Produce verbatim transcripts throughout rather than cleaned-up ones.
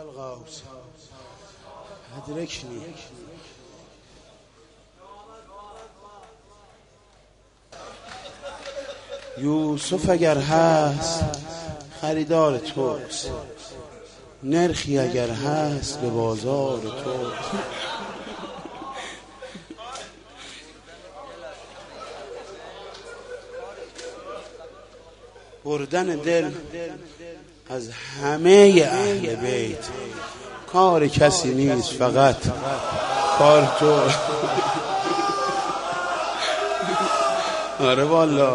الغوث ادرکنی. یوسف اگر هست خریدار توست، نرخی اگر هست به بازار توست. بردن دل از همه اهل بیت کار کسی نیست، فقط کار تو. آره والا.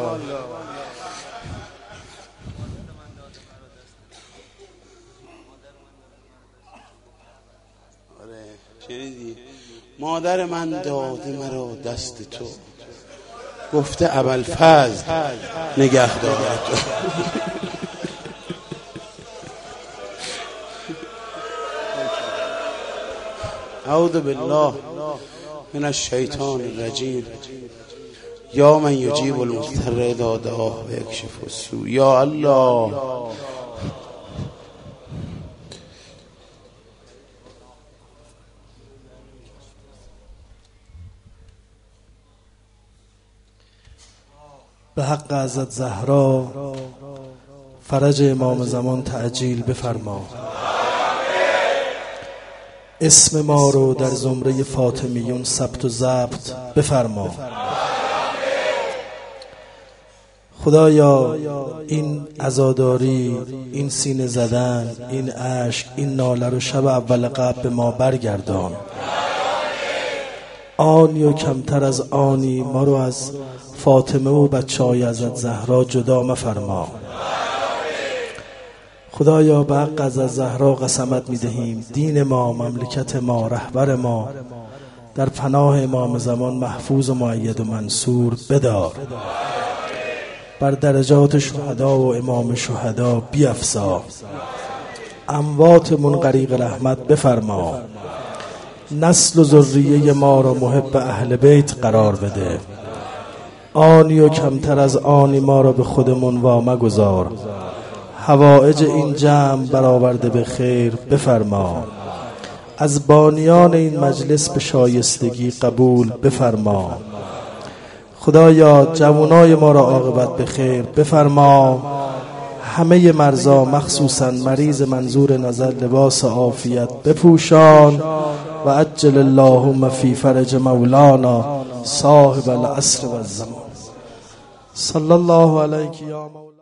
شنیدی؟ مادر من داده مرا دست تو، گفته ابوالفضل نگه دارد تو. اعوذ بالله من الشیطان الرجیم. یا من یجیب المضطر اذا دعاه و یکشف السوء. یا الله. به حق حضرت زهرا فرج امام زمان تعجیل بفرما. اسم ما رو در زمره فاطمیون ثبت و ضبط بفرما. خدایا این عزاداری، این سینه زدن، این اشک، این ناله رو شب اول قبل به ما برگردان. آنی و کمتر از آنی ما رو از فاطمه و بچه های حضرت زهرا جدا مفرما. خدایا به حق حضرت زهرا قسمت میدهیم دین ما، مملکت ما، رهبر ما در پناه امام زمان محفوظ و مؤید و منصور بدار. بر درجات شهدا و امام شهدا بیفزا. امواتمون غریق رحمت بفرما. نسل و ذریه ما را محب اهل بیت قرار بده. آنی و کمتر از آنی ما را به خودمون وامه گذار. حوائج این جمع برآورده به خیر بفرما. از بانیان این مجلس به شایستگی قبول بفرما. خدایا جوانای ما را عاقبت به خیر بفرما. همه مرضا مخصوصا مریض منظور نظر لباس عافیت بپوشان. و عجل اللهم فی فرج مولانا صاحب العصر و الزمان. صلی الله علیک یا مولانا.